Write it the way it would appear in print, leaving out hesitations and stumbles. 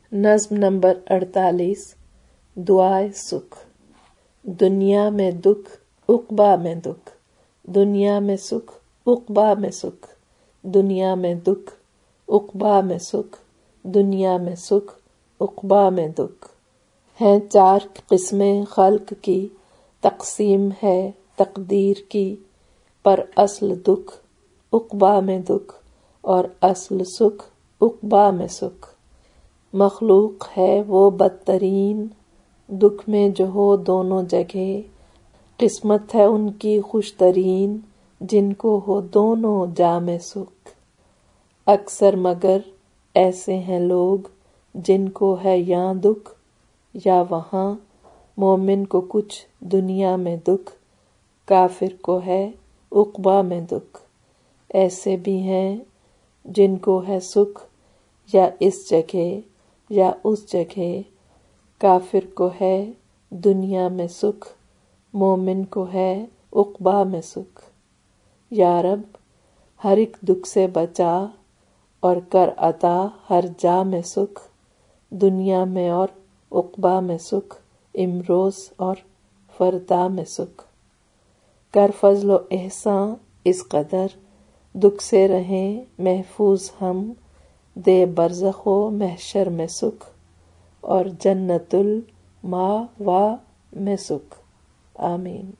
نظم نمبر 48 دعائے سکھ۔ دنیا میں دکھ عقبہ میں دکھ، دنیا میں سکھ عقبہ میں سکھ، دنیا میں دکھ عقبہ میں سکھ، دنیا میں سکھ عقبہ میں دکھ۔ ہیں چار قسمیں خلق کی، تقسیم ہے تقدیر کی، پر اصل دکھ عقبہ میں دکھ اور اصل سکھ عقبہ میں سکھ۔ مخلوق ہے وہ بدترین، دکھ میں جو ہو دونوں جگہ، قسمت ہے ان کی خوش ترین، جن کو ہو دونوں جام سکھ۔ اکثر مگر ایسے ہیں لوگ، جن کو ہے یہاں دکھ یا وہاں، مومن کو کچھ دنیا میں دکھ، کافر کو ہے عقبہ میں دکھ۔ ایسے بھی ہیں جن کو ہے سکھ یا اس جگہ یا اس جگہ، کافر کو ہے دنیا میں سکھ، مومن کو ہے عقبہ میں سکھ۔ یا رب ہر ایک دکھ سے بچا اور کر عطا ہر جا میں سکھ، دنیا میں اور عقبہ میں سکھ، امروز اور فردا میں سکھ۔ کر فضل و احسان اس قدر، دکھ سے رہیں محفوظ ہم، دے برزخ و محشر میں سکھ اور جنت المأویٰ میں سکھ۔ آمین۔